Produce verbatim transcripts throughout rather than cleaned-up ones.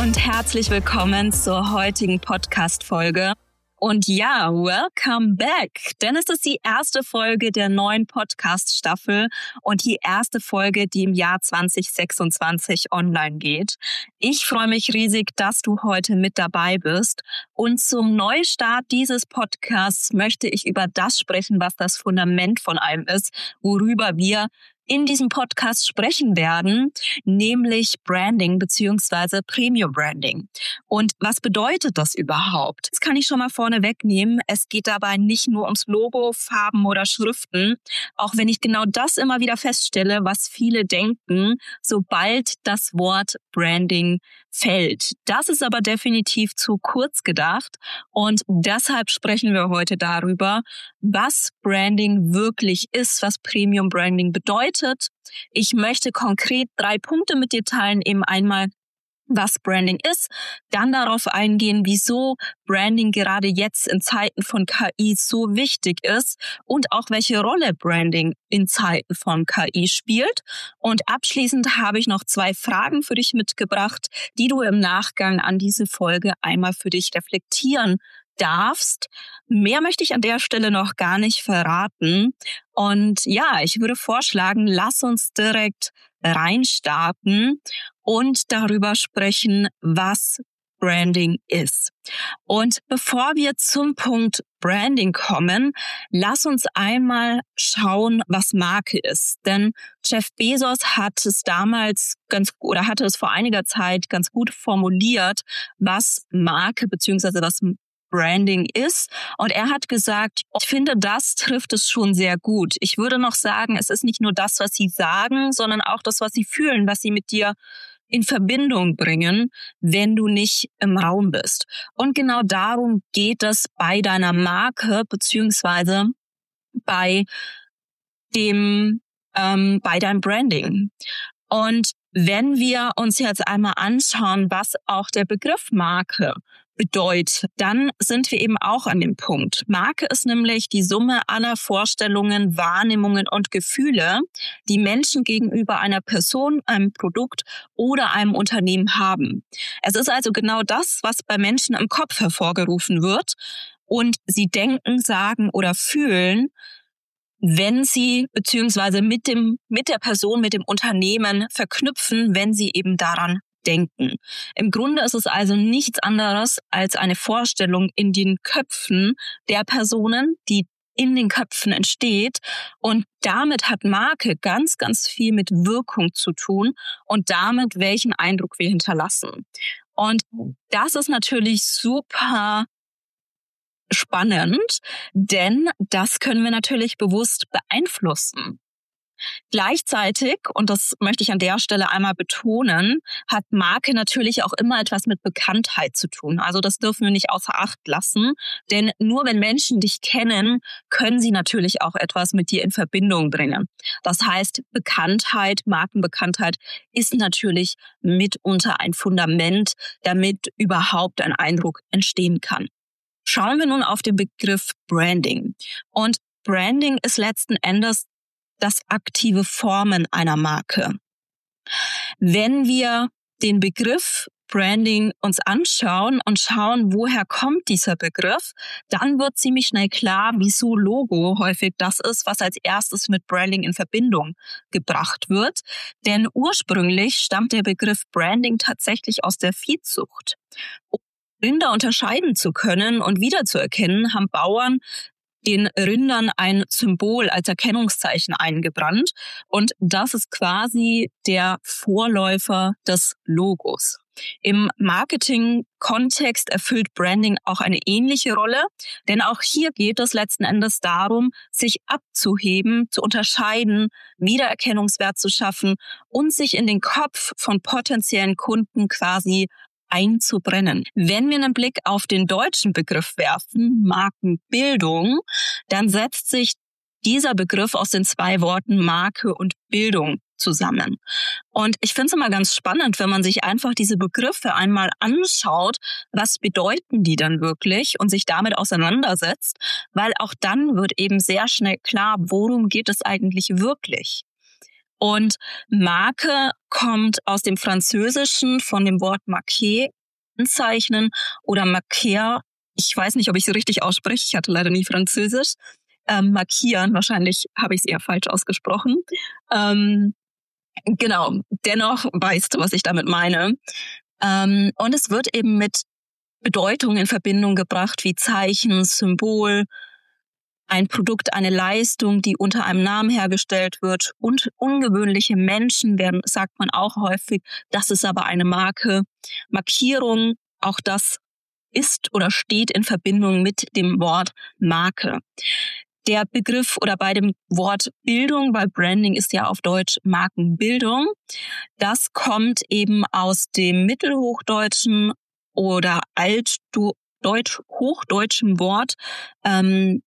und herzlich willkommen zur heutigen Podcast-Folge. Und ja, welcome back, denn es ist die erste Folge der neuen Podcast-Staffel und die erste Folge, die im Jahr zwanzig sechsundzwanzig online geht. Ich freue mich riesig, dass du heute mit dabei bist. Und zum Neustart dieses Podcasts möchte ich über das sprechen, was das Fundament von allem ist, worüber wir in diesem Podcast sprechen werden, nämlich Branding bzw. Premium Branding. Und was bedeutet das überhaupt? Das kann ich schon mal vorne wegnehmen. Es geht dabei nicht nur ums Logo, Farben oder Schriften, auch wenn ich genau das immer wieder feststelle, was viele denken, sobald das Wort Branding fällt. Das ist aber definitiv zu kurz gedacht und deshalb sprechen wir heute darüber, was Branding wirklich ist, was Premium Branding bedeutet. Ich möchte konkret drei Punkte mit dir teilen, eben einmal, was Branding ist, dann darauf eingehen, wieso Branding gerade jetzt in Zeiten von K I so wichtig ist und auch welche Rolle Branding in Zeiten von K I spielt. Und abschließend habe ich noch zwei Fragen für dich mitgebracht, die du im Nachgang an diese Folge einmal für dich reflektieren darfst. Mehr möchte ich an der Stelle noch gar nicht verraten. Und ja, ich würde vorschlagen, lass uns direkt reinstarten und darüber sprechen, was Branding ist. Und bevor wir zum Punkt Branding kommen, lass uns einmal schauen, was Marke ist. Denn Jeff Bezos hat es damals ganz oder hatte es vor einiger Zeit ganz gut formuliert, was Marke bzw. was Branding ist. Und er hat gesagt, ich finde, das trifft es schon sehr gut. Ich würde noch sagen, es ist nicht nur das, was sie sagen, sondern auch das, was sie fühlen, was sie mit dir in Verbindung bringen, wenn du nicht im Raum bist. Und genau darum geht es bei deiner Marke beziehungsweise bei dem, ähm, bei deinem Branding. Und wenn wir uns jetzt einmal anschauen, was auch der Begriff Marke bedeutet, dann sind wir eben auch an dem Punkt. Marke ist nämlich die Summe aller Vorstellungen, Wahrnehmungen und Gefühle, die Menschen gegenüber einer Person, einem Produkt oder einem Unternehmen haben. Es ist also genau das, was bei Menschen im Kopf hervorgerufen wird und sie denken, sagen oder fühlen, wenn sie beziehungsweise mit dem mit der Person, mit dem Unternehmen verknüpfen, wenn sie eben daran denken. Im Grunde ist es also nichts anderes als eine Vorstellung in den Köpfen der Personen, die in den Köpfen entsteht. Und damit hat Marke ganz, ganz viel mit Wirkung zu tun und damit, welchen Eindruck wir hinterlassen. Und das ist natürlich super spannend, denn das können wir natürlich bewusst beeinflussen. Gleichzeitig, und das möchte ich an der Stelle einmal betonen, hat Marke natürlich auch immer etwas mit Bekanntheit zu tun. Also das dürfen wir nicht außer Acht lassen, denn nur wenn Menschen dich kennen, können sie natürlich auch etwas mit dir in Verbindung bringen. Das heißt, Bekanntheit, Markenbekanntheit ist natürlich mitunter ein Fundament, damit überhaupt ein Eindruck entstehen kann. Schauen wir nun auf den Begriff Branding. Und Branding ist letzten Endes das aktive Formen einer Marke. Wenn wir den Begriff Branding uns anschauen und schauen, woher kommt dieser Begriff, dann wird ziemlich schnell klar, wieso Logo häufig das ist, was als erstes mit Branding in Verbindung gebracht wird. Denn ursprünglich stammt der Begriff Branding tatsächlich aus der Viehzucht. Um Rinder unterscheiden zu können und wiederzuerkennen, haben Bauern den Rindern ein Symbol als Erkennungszeichen eingebrannt. Und das ist quasi der Vorläufer des Logos. Im Marketing-Kontext erfüllt Branding auch eine ähnliche Rolle, denn auch hier geht es letzten Endes darum, sich abzuheben, zu unterscheiden, Wiedererkennungswert zu schaffen und sich in den Kopf von potenziellen Kunden quasi einzubrennen. Wenn wir einen Blick auf den deutschen Begriff werfen, Markenbildung, dann setzt sich dieser Begriff aus den zwei Worten Marke und Bildung zusammen. Und ich finde es immer ganz spannend, wenn man sich einfach diese Begriffe einmal anschaut, was bedeuten die dann wirklich und sich damit auseinandersetzt, weil auch dann wird eben sehr schnell klar, worum geht es eigentlich wirklich. Und Marke kommt aus dem Französischen von dem Wort marquer kennzeichnen oder markieren. Ich weiß nicht, ob ich es richtig ausspreche. Ich hatte leider nie Französisch. Ähm, markieren, wahrscheinlich habe ich es eher falsch ausgesprochen. Ähm, genau, dennoch weißt du, was ich damit meine. Ähm, und es wird eben mit Bedeutung in Verbindung gebracht, wie Zeichen, Symbol, ein Produkt, eine Leistung, die unter einem Namen hergestellt wird. Und ungewöhnliche Menschen werden, sagt man auch häufig, das ist aber eine Marke. Markierung, auch das ist oder steht in Verbindung mit dem Wort Marke. Der Begriff oder bei dem Wort Bildung, weil Branding ist ja auf Deutsch Markenbildung, das kommt eben aus dem Mittelhochdeutschen oder Altdeutsch-Hochdeutschen Wort ähm,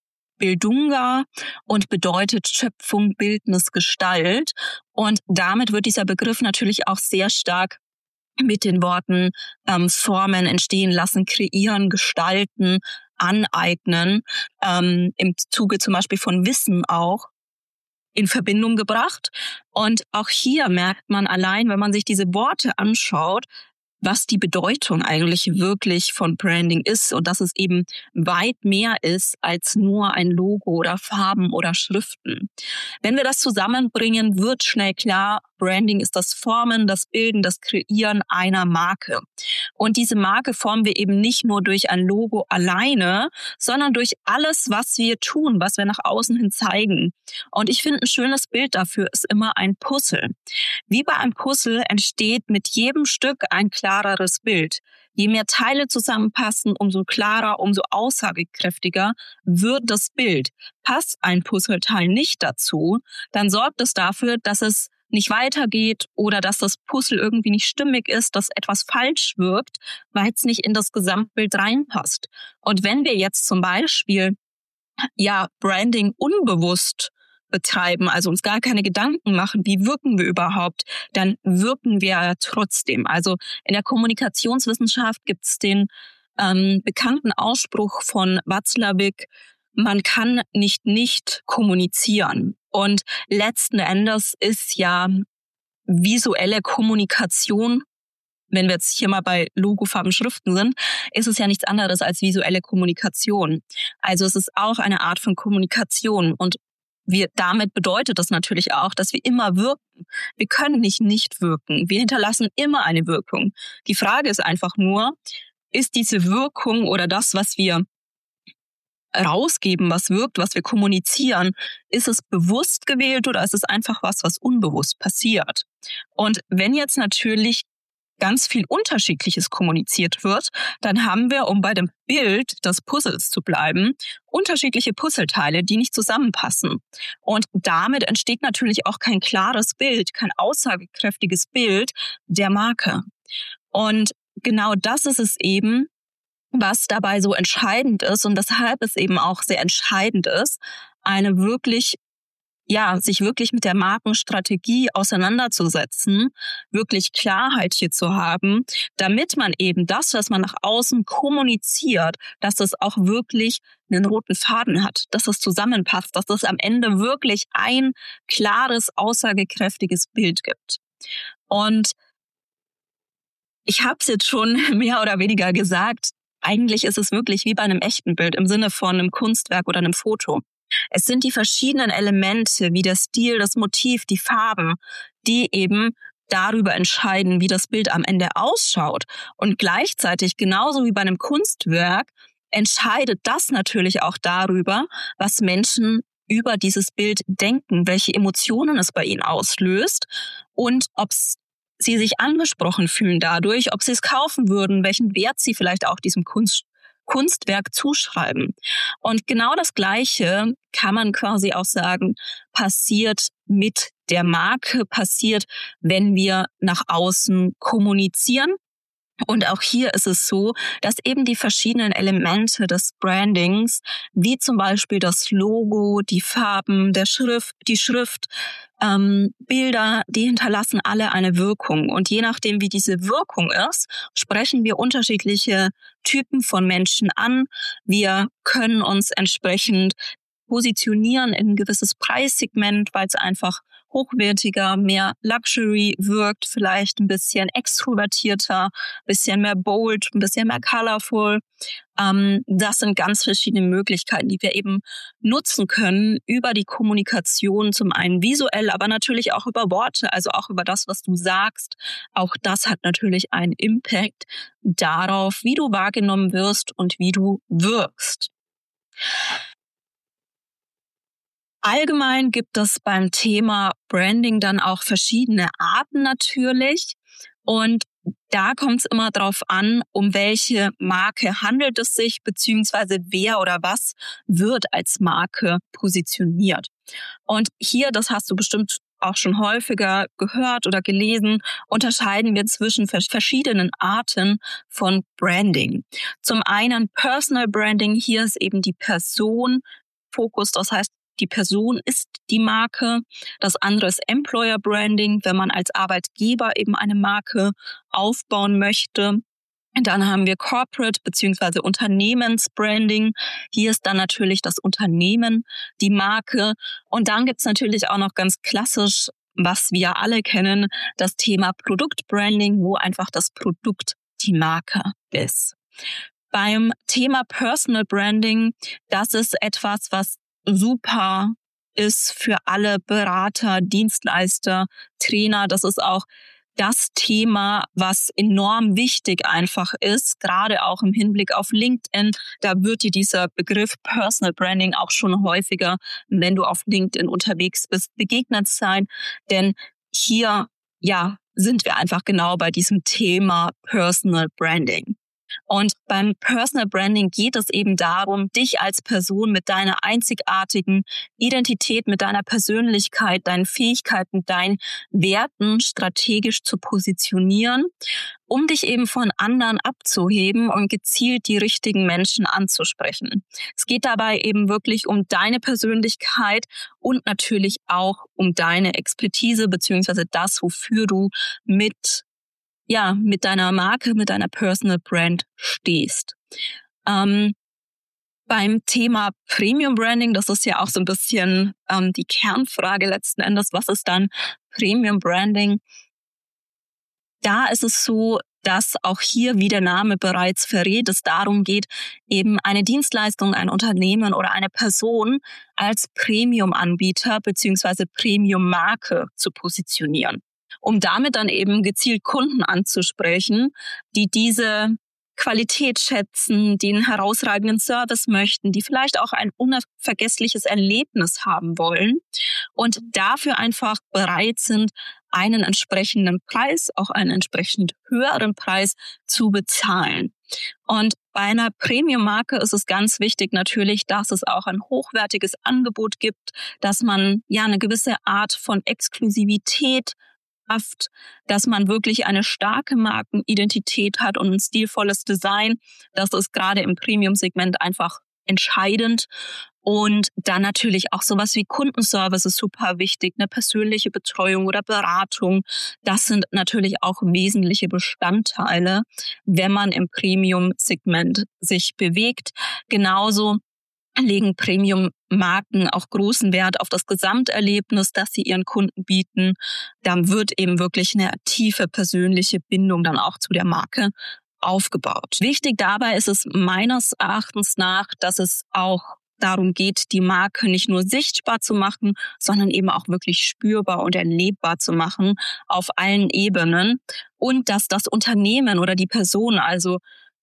Bildunga und bedeutet Schöpfung, Bildnis, Gestalt. Und damit wird dieser Begriff natürlich auch sehr stark mit den Worten ähm, formen, entstehen lassen, kreieren, gestalten, aneignen, ähm, im Zuge zum Beispiel von Wissen auch in Verbindung gebracht. Und auch hier merkt man allein, wenn man sich diese Worte anschaut, was die Bedeutung eigentlich wirklich von Branding ist und dass es eben weit mehr ist als nur ein Logo oder Farben oder Schriften. Wenn wir das zusammenbringen, wird schnell klar, Branding ist das Formen, das Bilden, das Kreieren einer Marke. Und diese Marke formen wir eben nicht nur durch ein Logo alleine, sondern durch alles, was wir tun, was wir nach außen hin zeigen. Und ich finde, ein schönes Bild dafür ist immer ein Puzzle. Wie bei einem Puzzle entsteht mit jedem Stück ein klareres Bild. Je mehr Teile zusammenpassen, umso klarer, umso aussagekräftiger wird das Bild. Passt ein Puzzleteil nicht dazu, dann sorgt es dafür, dass es nicht weitergeht oder dass das Puzzle irgendwie nicht stimmig ist, dass etwas falsch wirkt, weil es nicht in das Gesamtbild reinpasst. Und wenn wir jetzt zum Beispiel ja Branding unbewusst betreiben, also uns gar keine Gedanken machen, wie wirken wir überhaupt, dann wirken wir trotzdem. Also in der Kommunikationswissenschaft gibt es den ähm, bekannten Ausspruch von Watzlawick, man kann nicht nicht kommunizieren. Und letzten Endes ist ja visuelle Kommunikation, wenn wir jetzt hier mal bei Logo, Farben, Schriften sind, ist es ja nichts anderes als visuelle Kommunikation. Also es ist auch eine Art von Kommunikation und wir, damit bedeutet das natürlich auch, dass wir immer wirken. Wir können nicht nicht wirken. Wir hinterlassen immer eine Wirkung. Die Frage ist einfach nur, ist diese Wirkung oder das, was wir rausgeben, was wirkt, was wir kommunizieren, ist es bewusst gewählt oder ist es einfach was, was unbewusst passiert? Und wenn jetzt natürlich ganz viel Unterschiedliches kommuniziert wird, dann haben wir, um bei dem Bild des Puzzles zu bleiben, unterschiedliche Puzzleteile, die nicht zusammenpassen. Und damit entsteht natürlich auch kein klares Bild, kein aussagekräftiges Bild der Marke. Und genau das ist es eben, was dabei so entscheidend ist und weshalb es eben auch sehr entscheidend ist, eine wirklich ja, sich wirklich mit der Markenstrategie auseinanderzusetzen, wirklich Klarheit hier zu haben, damit man eben das, was man nach außen kommuniziert, dass das auch wirklich einen roten Faden hat, dass das zusammenpasst, dass das am Ende wirklich ein klares, aussagekräftiges Bild gibt. Und ich habe es jetzt schon mehr oder weniger gesagt, eigentlich ist es wirklich wie bei einem echten Bild im Sinne von einem Kunstwerk oder einem Foto. Es sind die verschiedenen Elemente wie der Stil, das Motiv, die Farben, die eben darüber entscheiden, wie das Bild am Ende ausschaut. Und gleichzeitig, genauso wie bei einem Kunstwerk, entscheidet das natürlich auch darüber, was Menschen über dieses Bild denken, welche Emotionen es bei ihnen auslöst und ob sie sich angesprochen fühlen dadurch, ob sie es kaufen würden, welchen Wert sie vielleicht auch diesem Kunst Kunstwerk zuschreiben. Und genau das Gleiche kann man quasi auch sagen, passiert mit der Marke, passiert, wenn wir nach außen kommunizieren. Und auch hier ist es so, dass eben die verschiedenen Elemente des Brandings, wie zum Beispiel das Logo, die Farben, der Schrift, die Schrift, ähm, Bilder, die hinterlassen alle eine Wirkung. Und je nachdem, wie diese Wirkung ist, sprechen wir unterschiedliche Typen von Menschen an. Wir können uns entsprechend positionieren in ein gewisses Preissegment, weil es einfach hochwertiger, mehr Luxury wirkt, vielleicht ein bisschen extrovertierter, ein bisschen mehr bold, ein bisschen mehr colorful. Ähm, das sind ganz verschiedene Möglichkeiten, die wir eben nutzen können über die Kommunikation, zum einen visuell, aber natürlich auch über Worte, also auch über das, was du sagst. Auch das hat natürlich einen Impact darauf, wie du wahrgenommen wirst und wie du wirkst. Allgemein gibt es beim Thema Branding dann auch verschiedene Arten natürlich. Und da kommt es immer darauf an, um welche Marke handelt es sich, beziehungsweise wer oder was wird als Marke positioniert. Und hier, das hast du bestimmt auch schon häufiger gehört oder gelesen, unterscheiden wir zwischen verschiedenen Arten von Branding. Zum einen Personal Branding, hier ist eben die Person Fokus, das heißt, die Person ist die Marke. Das andere ist Employer Branding, wenn man als Arbeitgeber eben eine Marke aufbauen möchte. Und dann haben wir Corporate bzw. Unternehmensbranding. Hier ist dann natürlich das Unternehmen die Marke. Und dann gibt's natürlich auch noch ganz klassisch, was wir alle kennen, das Thema Produktbranding, wo einfach das Produkt die Marke ist. Beim Thema Personal Branding, das ist etwas, was super ist für alle Berater, Dienstleister, Trainer. Das ist auch das Thema, was enorm wichtig einfach ist, gerade auch im Hinblick auf LinkedIn. Da wird dir dieser Begriff Personal Branding auch schon häufiger, wenn du auf LinkedIn unterwegs bist, begegnet sein. Denn hier, ja, sind wir einfach genau bei diesem Thema Personal Branding. Und beim Personal Branding geht es eben darum, dich als Person mit deiner einzigartigen Identität, mit deiner Persönlichkeit, deinen Fähigkeiten, deinen Werten strategisch zu positionieren, um dich eben von anderen abzuheben und gezielt die richtigen Menschen anzusprechen. Es geht dabei eben wirklich um deine Persönlichkeit und natürlich auch um deine Expertise beziehungsweise das, wofür du mit ja, mit deiner Marke, mit deiner Personal Brand stehst. Ähm, beim Thema Premium Branding, das ist ja auch so ein bisschen ähm, die Kernfrage letzten Endes, was ist dann Premium Branding? Da ist es so, dass auch hier, wie der Name bereits verrät, es darum geht, eben eine Dienstleistung, ein Unternehmen oder eine Person als Premium-Anbieter beziehungsweise Premium-Marke zu positionieren, um damit dann eben gezielt Kunden anzusprechen, die diese Qualität schätzen, die einen herausragenden Service möchten, die vielleicht auch ein unvergessliches Erlebnis haben wollen und dafür einfach bereit sind, einen entsprechenden Preis, auch einen entsprechend höheren Preis zu bezahlen. Und bei einer Premium-Marke ist es ganz wichtig natürlich, dass es auch ein hochwertiges Angebot gibt, dass man ja eine gewisse Art von Exklusivität schafft, dass man wirklich eine starke Markenidentität hat und ein stilvolles Design. Das ist gerade im Premium-Segment einfach entscheidend. Und dann natürlich auch sowas wie Kundenservice ist super wichtig, eine persönliche Betreuung oder Beratung. Das sind natürlich auch wesentliche Bestandteile, wenn man im Premium-Segment sich bewegt. Genauso legen Premium-Marken auch großen Wert auf das Gesamterlebnis, das sie ihren Kunden bieten. Dann wird eben wirklich eine tiefe persönliche Bindung dann auch zu der Marke aufgebaut. Wichtig dabei ist es meines Erachtens nach, dass es auch darum geht, die Marke nicht nur sichtbar zu machen, sondern eben auch wirklich spürbar und erlebbar zu machen auf allen Ebenen. Und dass das Unternehmen oder die Person, also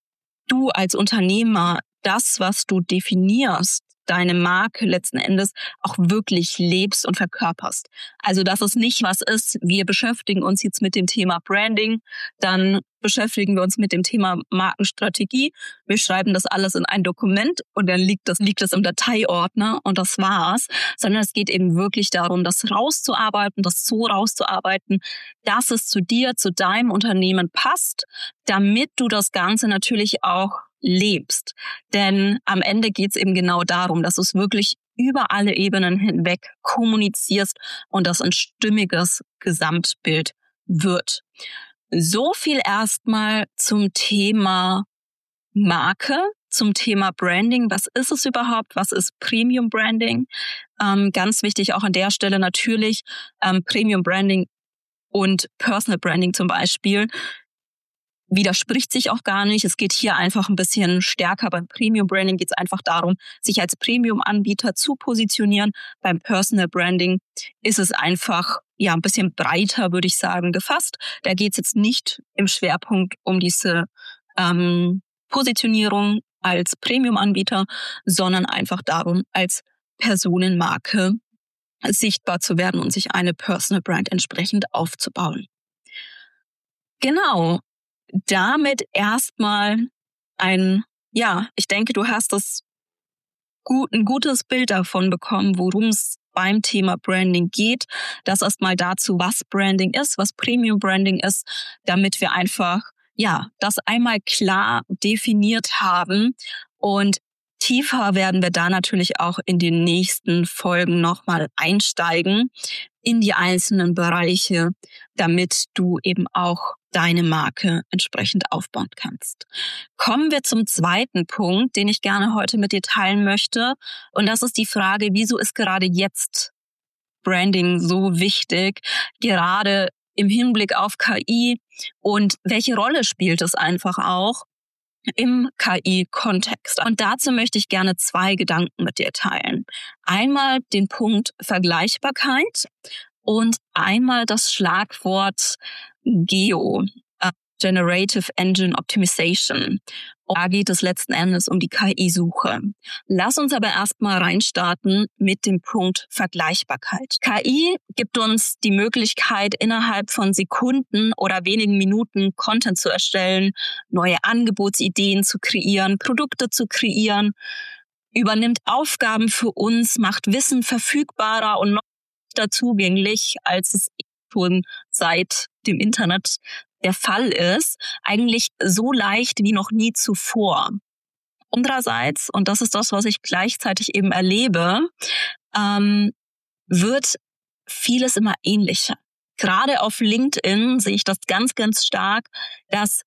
du als Unternehmer, das, was du definierst, deine Marke letzten Endes auch wirklich lebst und verkörperst. Also dass es nicht was ist, wir beschäftigen uns jetzt mit dem Thema Branding, dann beschäftigen wir uns mit dem Thema Markenstrategie, wir schreiben das alles in ein Dokument und dann liegt das, liegt das im Dateiordner und das war's, sondern es geht eben wirklich darum, das rauszuarbeiten, das so rauszuarbeiten, dass es zu dir, zu deinem Unternehmen passt, damit du das Ganze natürlich auch lebst. Denn am Ende geht es eben genau darum, dass du es wirklich über alle Ebenen hinweg kommunizierst und das ein stimmiges Gesamtbild wird. So viel erstmal zum Thema Marke. zum Thema Branding. Was ist es überhaupt? Was ist Premium Branding? Ähm, ganz wichtig auch an der Stelle natürlich ähm, Premium Branding und Personal Branding zum Beispiel widerspricht sich auch gar nicht. Es geht hier einfach ein bisschen stärker. Beim Premium Branding geht es einfach darum, sich als Premium-Anbieter zu positionieren. Beim Personal Branding ist es einfach ja ein bisschen breiter, würde ich sagen, gefasst. Da geht es jetzt nicht im Schwerpunkt um diese ähm, Positionierung als Premium-Anbieter, sondern einfach darum, als Personenmarke sichtbar zu werden und sich eine Personal Brand entsprechend aufzubauen. Genau. Damit erstmal ein, ja, ich denke, du hast das gut, ein gutes Bild davon bekommen, worum es beim Thema Branding geht. Das erstmal dazu, was Branding ist, was Premium Branding ist, damit wir einfach, ja, das einmal klar definiert haben. Und tiefer werden wir da natürlich auch in den nächsten Folgen nochmal einsteigen in die einzelnen Bereiche, damit du eben auch deine Marke entsprechend aufbauen kannst. Kommen wir zum zweiten Punkt, den ich gerne heute mit dir teilen möchte. Und das ist die Frage, wieso ist gerade jetzt Branding so wichtig, gerade im Hinblick auf K I, und welche Rolle spielt es einfach auch im K I-Kontext? Und dazu möchte ich gerne zwei Gedanken mit dir teilen. Einmal den Punkt Vergleichbarkeit und einmal das Schlagwort Geo, äh, Generative Engine Optimization. Und da geht es letzten Endes um die K I-Suche. Lass uns aber erstmal reinstarten mit dem Punkt Vergleichbarkeit. K I gibt uns die Möglichkeit, innerhalb von Sekunden oder wenigen Minuten Content zu erstellen, neue Angebotsideen zu kreieren, Produkte zu kreieren, übernimmt Aufgaben für uns, macht Wissen verfügbarer und noch zugänglich, als es schon seit dem Internet der Fall ist, eigentlich so leicht wie noch nie zuvor. Andererseits, und das ist das, was ich gleichzeitig eben erlebe, ähm, wird vieles immer ähnlicher. Gerade auf LinkedIn sehe ich das ganz, ganz stark, dass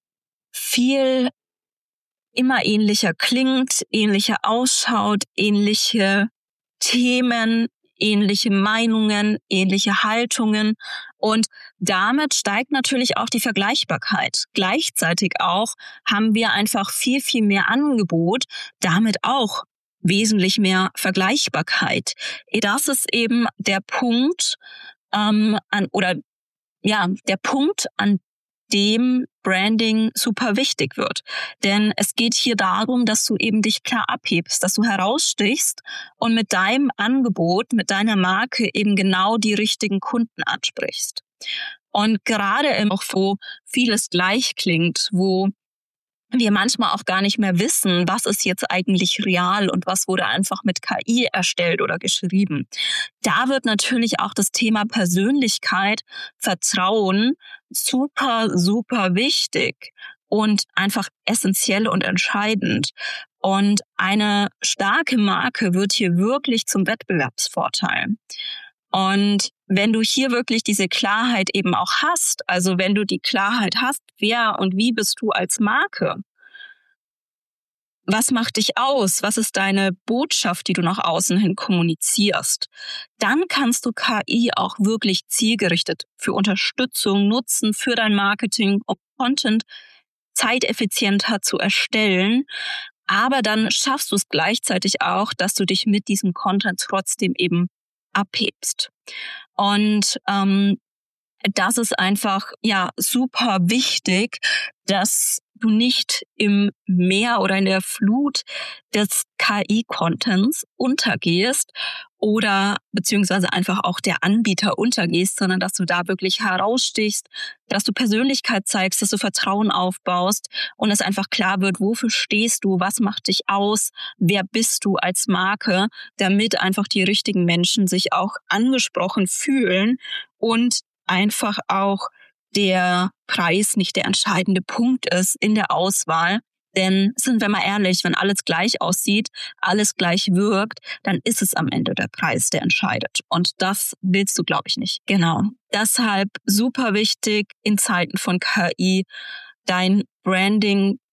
viel immer ähnlicher klingt, ähnlicher ausschaut, ähnliche Themen, ähnliche Meinungen, ähnliche Haltungen, und damit steigt natürlich auch die Vergleichbarkeit. Gleichzeitig auch haben wir einfach viel, viel mehr Angebot, damit auch wesentlich mehr Vergleichbarkeit. Das ist eben der Punkt, ähm, an, oder ja, der Punkt, an dem Branding super wichtig wird. Denn es geht hier darum, dass du eben dich klar abhebst, dass du herausstichst und mit deinem Angebot, mit deiner Marke eben genau die richtigen Kunden ansprichst. Und gerade auch, wo vieles gleich klingt, wo wir manchmal auch gar nicht mehr wissen, was ist jetzt eigentlich real und was wurde einfach mit K I erstellt oder geschrieben. Da wird natürlich auch das Thema Persönlichkeit, Vertrauen super, super wichtig und einfach essentiell und entscheidend. Und eine starke Marke wird hier wirklich zum Wettbewerbsvorteil. Und wenn du hier wirklich diese Klarheit eben auch hast, also wenn du die Klarheit hast, wer und wie bist du als Marke? Was macht dich aus? Was ist deine Botschaft, die du nach außen hin kommunizierst? Dann kannst du K I auch wirklich zielgerichtet für Unterstützung nutzen, für dein Marketing, um Content zeiteffizienter zu erstellen. Aber dann schaffst du es gleichzeitig auch, dass du dich mit diesem Content trotzdem eben abhebst. Und ähm, das ist einfach ja super wichtig, dass du nicht im Meer oder in der Flut des K I-Contents untergehst oder beziehungsweise einfach auch der Anbieter untergehst, sondern dass du da wirklich herausstichst, dass du Persönlichkeit zeigst, dass du Vertrauen aufbaust und es einfach klar wird, wofür stehst du, was macht dich aus, wer bist du als Marke, damit einfach die richtigen Menschen sich auch angesprochen fühlen und einfach auch der Preis nicht der entscheidende Punkt ist in der Auswahl. Denn sind wir mal ehrlich, wenn alles gleich aussieht, alles gleich wirkt, dann ist es am Ende der Preis, der entscheidet. Und das willst du, glaube ich, nicht. Genau. Deshalb super wichtig in Zeiten von K I, dein Branding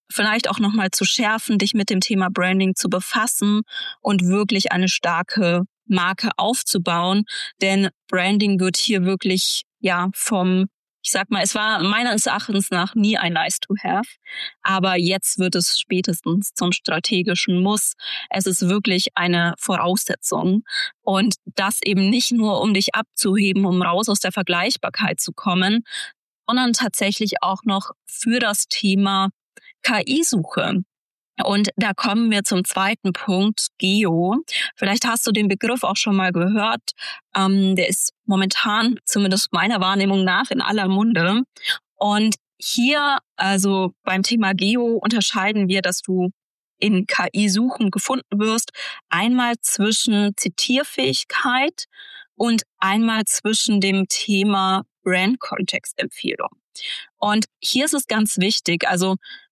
vielleicht auch nochmal zu schärfen, dich mit dem Thema Branding zu befassen und wirklich eine starke Marke aufzubauen. Denn Branding wird hier wirklich, ja, vom, ich sag mal, es war meines Erachtens nach nie ein nice to have, aber jetzt wird es spätestens zum strategischen Muss. Es ist wirklich eine Voraussetzung und das eben nicht nur, um dich abzuheben, um raus aus der Vergleichbarkeit zu kommen, sondern tatsächlich auch noch für das Thema K I-Suche. Und da kommen wir zum zweiten Punkt, Geo. Vielleicht hast du den Begriff auch schon mal gehört. Ähm, der ist momentan, zumindest meiner Wahrnehmung nach, in aller Munde. Und hier, also beim Thema Geo, unterscheiden wir, dass du in K I-Suchen gefunden wirst, einmal zwischen Zitierfähigkeit und einmal zwischen dem Thema Brand-Kontextempfehlung. Und hier ist es ganz wichtig, also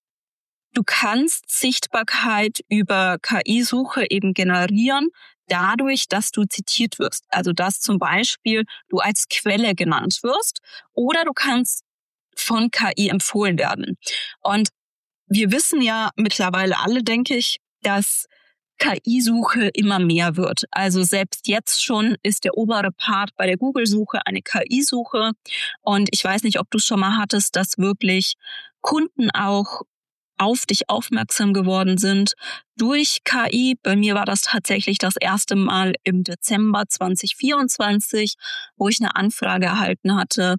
du kannst Sichtbarkeit über K I-Suche eben generieren, dadurch, dass du zitiert wirst. Also dass zum Beispiel du als Quelle genannt wirst oder du kannst von K I empfohlen werden. Und wir wissen ja mittlerweile alle, denke ich, dass K I-Suche immer mehr wird. Also selbst jetzt schon ist der obere Part bei der Google-Suche eine K I-Suche. Und ich weiß nicht, ob du schon mal hattest, dass wirklich Kunden auch auf dich aufmerksam geworden sind durch K I. Bei mir war das tatsächlich das erste Mal im Dezember zwanzig vierundzwanzig, wo ich eine Anfrage erhalten hatte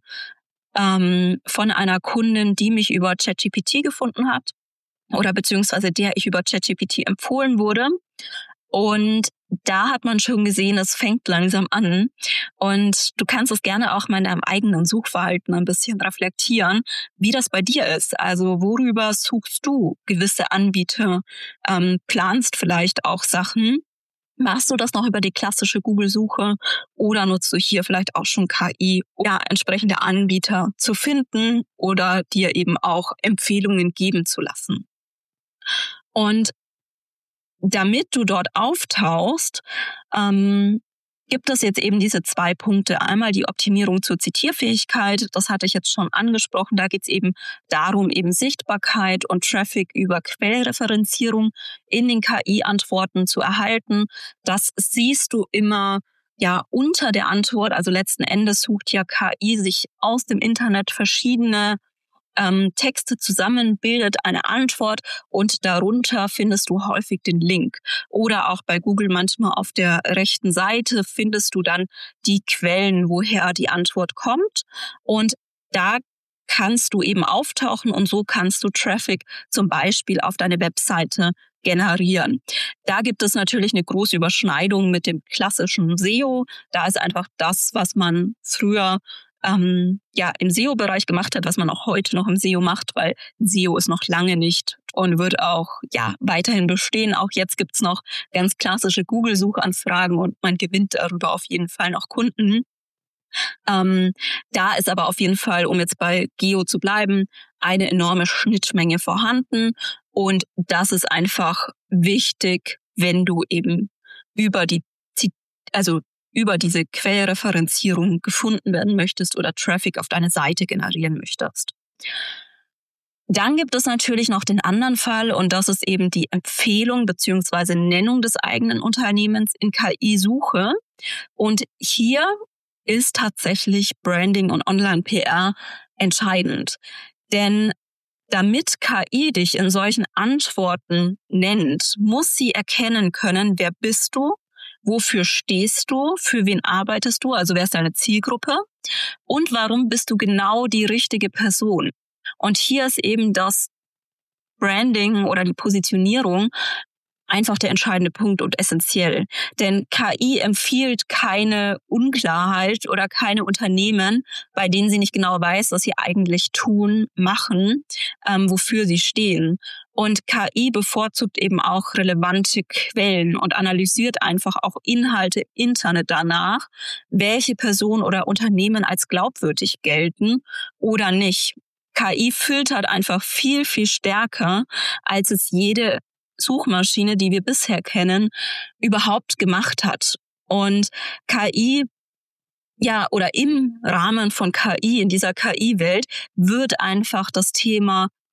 ähm, von einer Kundin, die mich über ChatGPT gefunden hat oder beziehungsweise der ich über ChatGPT empfohlen wurde. Und da hat man schon gesehen, es fängt langsam an. Und du kannst es gerne auch mal in deinem eigenen Suchverhalten ein bisschen reflektieren, wie das bei dir ist. Also worüber suchst du gewisse Anbieter? Ähm, planst vielleicht auch Sachen? Machst du das noch über die klassische Google-Suche oder nutzt du hier vielleicht auch schon K I, um ja, entsprechende Anbieter zu finden oder dir eben auch Empfehlungen geben zu lassen? Und damit du dort auftauchst, ähm, gibt es jetzt eben diese zwei Punkte. Einmal die Optimierung zur Zitierfähigkeit, das hatte ich jetzt schon angesprochen. Da geht es eben darum, eben Sichtbarkeit und Traffic über Quellreferenzierung in den K I-Antworten zu erhalten. Das siehst du immer ja unter der Antwort. Also letzten Endes sucht ja K I sich aus dem Internet verschiedene Ähm, Texte zusammen, bildet eine Antwort und darunter findest du häufig den Link. Oder auch bei Google manchmal auf der rechten Seite findest du dann die Quellen, woher die Antwort kommt. Und da kannst du eben auftauchen und so kannst du Traffic zum Beispiel auf deine Webseite generieren. Da gibt es natürlich eine große Überschneidung mit dem klassischen S E O. Da ist einfach das, was man früher Ähm, ja, im S E O-Bereich gemacht hat, was man auch heute noch im S E O macht, weil S E O ist noch lange nicht und wird auch ja weiterhin bestehen. Auch jetzt gibt's noch ganz klassische Google-Suchanfragen und man gewinnt darüber auf jeden Fall noch Kunden. Ähm, da ist aber auf jeden Fall, um jetzt bei Geo zu bleiben, eine enorme Schnittmenge vorhanden und das ist einfach wichtig, wenn du eben über die, also über diese Quellreferenzierung gefunden werden möchtest oder Traffic auf deine Seite generieren möchtest. Dann gibt es natürlich noch den anderen Fall und das ist eben die Empfehlung bzw. Nennung des eigenen Unternehmens in K I-Suche. Und hier ist tatsächlich Branding und Online-P R entscheidend. Denn damit K I dich in solchen Antworten nennt, muss sie erkennen können, wer bist du, wofür stehst du, für wen arbeitest du, also wer ist deine Zielgruppe und warum bist du genau die richtige Person. Und hier ist eben das Branding oder die Positionierung einfach der entscheidende Punkt und essentiell. Denn K I empfiehlt keine Unklarheit oder keine Unternehmen, bei denen sie nicht genau weiß, was sie eigentlich tun, machen, ähm, wofür sie stehen. Und K I bevorzugt eben auch relevante Quellen und analysiert einfach auch Inhalte im Internet danach, welche Personen oder Unternehmen als glaubwürdig gelten oder nicht. K I filtert einfach viel, viel stärker, als es jede Suchmaschine, die wir bisher kennen, überhaupt gemacht hat. Und K I, ja, oder im Rahmen von K I, in dieser K I-Welt, wird einfach das Thema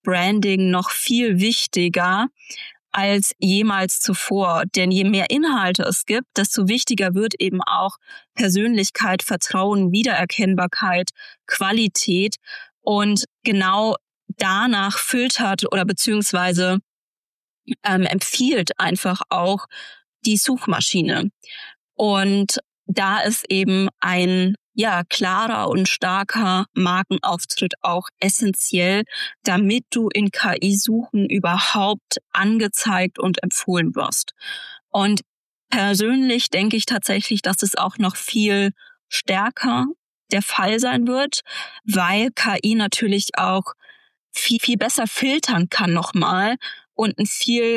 Branding noch viel wichtiger als jemals zuvor. Denn je mehr Inhalte es gibt, desto wichtiger wird eben auch Persönlichkeit, Vertrauen, Wiedererkennbarkeit, Qualität. Und genau danach filtert oder beziehungsweise ähm, empfiehlt einfach auch die Suchmaschine. Und da ist eben ein ja klarer und starker Markenauftritt auch essentiell, damit du in K I-Suchen überhaupt angezeigt und empfohlen wirst. Und persönlich denke ich tatsächlich, dass es auch noch viel stärker der Fall sein wird, weil K I natürlich auch viel, viel besser filtern kann nochmal und ein viel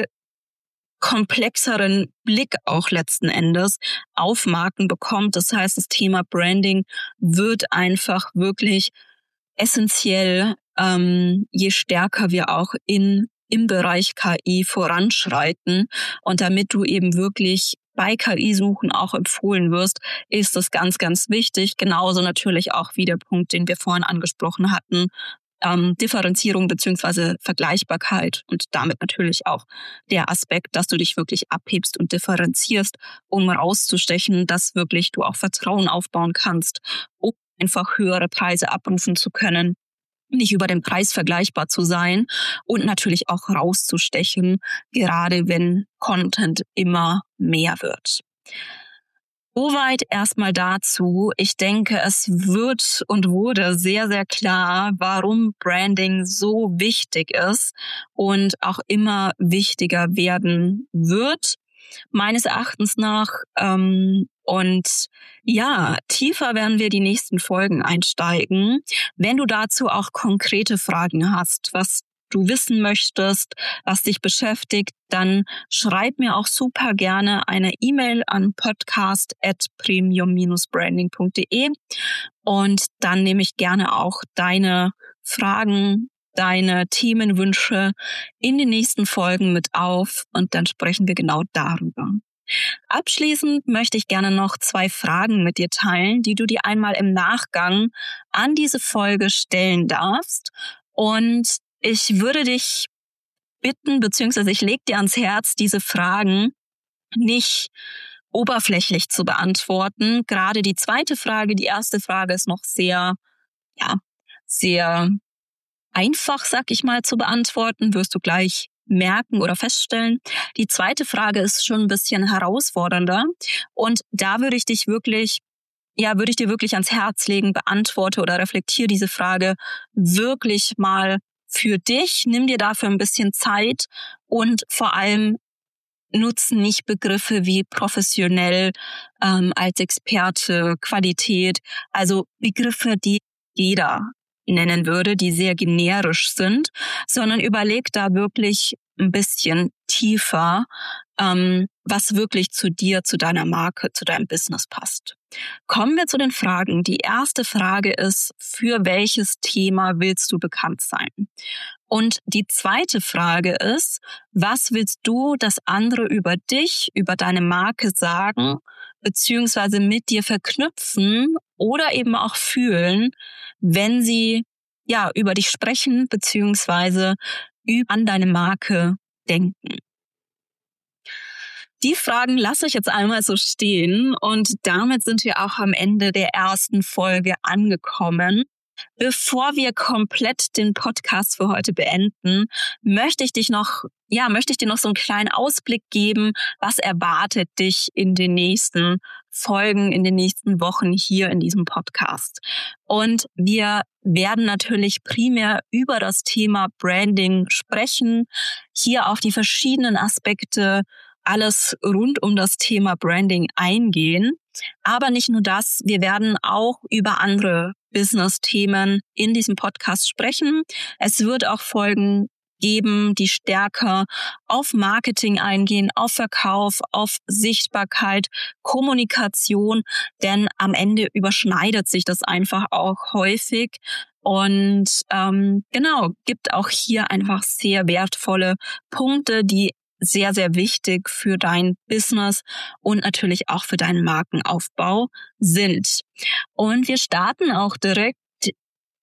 komplexeren Blick auch letzten Endes auf Marken bekommt. Das heißt, das Thema Branding wird einfach wirklich essentiell, ähm, je stärker wir auch in im Bereich K I voranschreiten. Und damit du eben wirklich bei K I-Suchen auch empfohlen wirst, ist das ganz, ganz wichtig. Genauso natürlich auch wie der Punkt, den wir vorhin angesprochen hatten, Ähm, Differenzierung beziehungsweise Vergleichbarkeit und damit natürlich auch der Aspekt, dass du dich wirklich abhebst und differenzierst, um rauszustechen, dass wirklich du auch Vertrauen aufbauen kannst, um einfach höhere Preise abrufen zu können, nicht über den Preis vergleichbar zu sein und natürlich auch rauszustechen, gerade wenn Content immer mehr wird. Soweit erstmal dazu. Ich denke, es wird und wurde sehr, sehr klar, warum Branding so wichtig ist und auch immer wichtiger werden wird, meines Erachtens nach. Ähm, und ja, tiefer werden wir die nächsten Folgen einsteigen. Wenn du dazu auch konkrete Fragen hast, was du wissen möchtest, was dich beschäftigt, dann schreib mir auch super gerne eine E-Mail an podcast at premium dash branding punkt de und dann nehme ich gerne auch deine Fragen, deine Themenwünsche in den nächsten Folgen mit auf und dann sprechen wir genau darüber. Abschließend möchte ich gerne noch zwei Fragen mit dir teilen, die du dir einmal im Nachgang an diese Folge stellen darfst. Und ich würde dich bitten, beziehungsweise ich lege dir ans Herz, diese Fragen nicht oberflächlich zu beantworten. Gerade die zweite Frage, die erste Frage ist noch sehr, ja, sehr einfach, sag ich mal, zu beantworten, wirst du gleich merken oder feststellen. Die zweite Frage ist schon ein bisschen herausfordernder und da würde ich dich wirklich Ja, würde ich dir wirklich ans Herz legen, beantworte oder reflektiere diese Frage wirklich mal für dich. Nimm dir dafür ein bisschen Zeit und vor allem nutze nicht Begriffe wie professionell, ähm, als Experte, Qualität, also Begriffe, die jeder nennen würde, die sehr generisch sind, sondern überleg da wirklich ein bisschen tiefer, ähm, was wirklich zu dir, zu deiner Marke, zu deinem Business passt. Kommen wir zu den Fragen. Die erste Frage ist, für welches Thema willst du bekannt sein? Und die zweite Frage ist, was willst du, dass andere über dich, über deine Marke sagen, beziehungsweise mit dir verknüpfen oder eben auch fühlen, wenn sie ja über dich sprechen, beziehungsweise an deine Marke denken? Die Fragen lasse ich jetzt einmal so stehen und damit sind wir auch am Ende der ersten Folge angekommen. Bevor wir komplett den Podcast für heute beenden, möchte ich dich noch, ja, möchte ich dir noch so einen kleinen Ausblick geben, was erwartet dich in den nächsten Folgen, in den nächsten Wochen hier in diesem Podcast. Und wir werden natürlich primär über das Thema Branding sprechen, hier auf die verschiedenen Aspekte, alles rund um das Thema Branding eingehen. Aber nicht nur das, wir werden auch über andere Business-Themen in diesem Podcast sprechen. Es wird auch Folgen geben, die stärker auf Marketing eingehen, auf Verkauf, auf Sichtbarkeit, Kommunikation, denn am Ende überschneidet sich das einfach auch häufig. Und ähm, genau, gibt auch hier einfach sehr wertvolle Punkte, die sehr, sehr wichtig für dein Business und natürlich auch für deinen Markenaufbau sind. Und wir starten auch direkt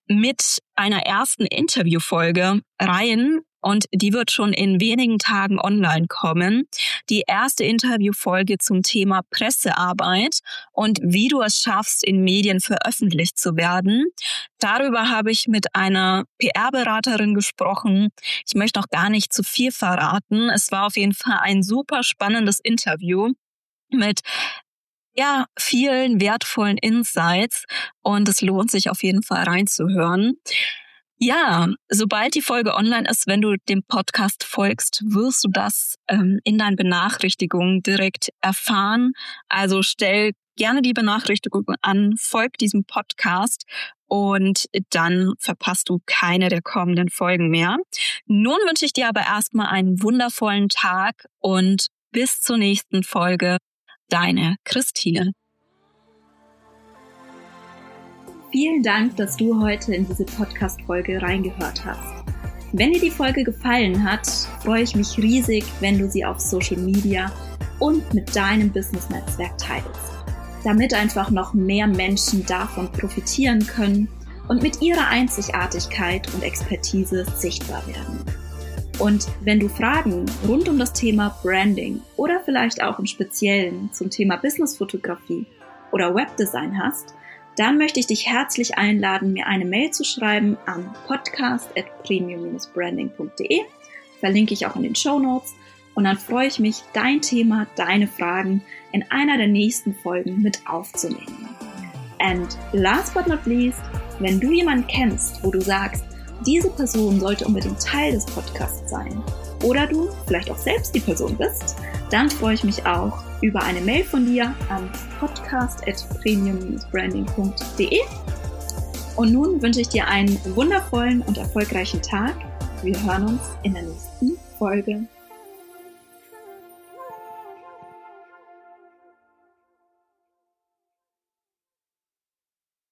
mit einer ersten Interviewfolge rein und die wird schon in wenigen Tagen online kommen. Die erste Interviewfolge zum Thema Pressearbeit und wie du es schaffst, in Medien veröffentlicht zu werden. Darüber habe ich mit einer P R-Beraterin gesprochen. Ich möchte noch gar nicht zu viel verraten. Es war auf jeden Fall ein super spannendes Interview mit ja, vielen wertvollen Insights und es lohnt sich auf jeden Fall reinzuhören. Ja, sobald die Folge online ist, wenn du dem Podcast folgst, wirst du das ähm, in deinen Benachrichtigungen direkt erfahren. Also stell gerne die Benachrichtigung an, folg diesem Podcast und dann verpasst du keine der kommenden Folgen mehr. Nun wünsche ich dir aber erstmal einen wundervollen Tag und bis zur nächsten Folge. Deine Christine. Vielen Dank, dass du heute in diese Podcast-Folge reingehört hast. Wenn dir die Folge gefallen hat, freue ich mich riesig, wenn du sie auf Social Media und mit deinem Business-Netzwerk teilst, damit einfach noch mehr Menschen davon profitieren können und mit ihrer Einzigartigkeit und Expertise sichtbar werden. Und wenn du Fragen rund um das Thema Branding oder vielleicht auch im Speziellen zum Thema Businessfotografie oder Webdesign hast, dann möchte ich dich herzlich einladen, mir eine Mail zu schreiben an podcast at premium branding punkt de. Verlinke ich auch in den Shownotes. Und dann freue ich mich, dein Thema, deine Fragen in einer der nächsten Folgen mit aufzunehmen. And last but not least, wenn du jemanden kennst, wo du sagst, diese Person sollte unbedingt Teil des Podcasts sein oder du vielleicht auch selbst die Person bist, dann freue ich mich auch über eine Mail von dir an podcast at premium branding punkt de. Und nun wünsche ich dir einen wundervollen und erfolgreichen Tag. Wir hören uns in der nächsten Folge.